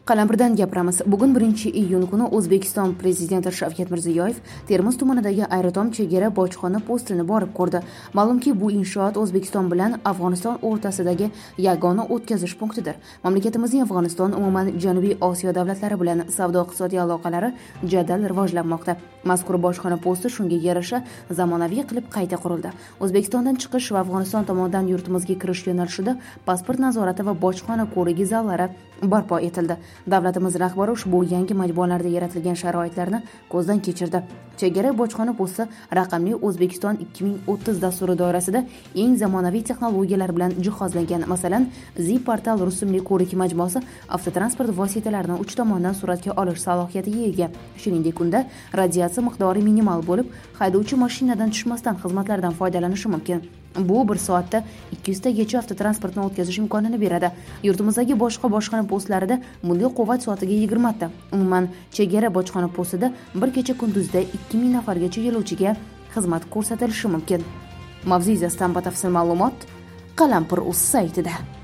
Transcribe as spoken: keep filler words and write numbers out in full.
Qalampirdan gapiramiz. Bugun birinchi iyun kuni O'zbekiston Prezidenti Shavkat Mirziyoyev Termiz tumanidagi Aerodrom chegara bojxona postini borib ko'rdi. Ma'lumki, bu inshoot O'zbekiston bilan Afg'oniston o'rtasidagi yagona o'tkazish punktidir. Mamlakatimizning Afg'oniston, umuman Janubiy Osiyo davlatlari bilan savdo-iqtisodiy aloqalari jadal rivojlanmoqda. Mazkur bojxona posti shunga yarasha zamonaviy qilib qayta qurildi. O'zbekistondan chiqish va Afg'oniston tomonidan yurtimizga kirish yo'nalishida pasport nazorati va bojxona ko'rigi zallari barpo etildi. Davlatimiz rahbari ushbu yangi majmualarda yaratilgan sharoitlarni ko'zdan kechirdi. Chegara bojxona posti raqamli O'zbekiston ikki ming o'ttiz dasturi doirasida eng zamonaviy texnologiyalar bilan jihozlangan. Masalan, Z-portal rusumli ko'rik majmuasi avtotransport vositalarini uch tomondan suratga olish salohiyatiga ega. Shuningdek, unda radiatsiya miqdori minimal bo'lib, haydovchi mashinadan tushmasdan xizmatlardan foydalanishi mumkin. Bu bir soatda ikki yuz tagacha avtotransportni o'tkazish imkonini beradi. Yurtimizdagi boshqa bojxona postlarida milliy quvvat soatiga yigirma ta. Umuman, chegara bojxona postida bir kecha kunduzda ikki ming nafargacha yo'lovchiga xizmat ko'rsatilishi mumkin. Mavzu yuzasidan batafsil ma'lumot Qalampir.uz saytida.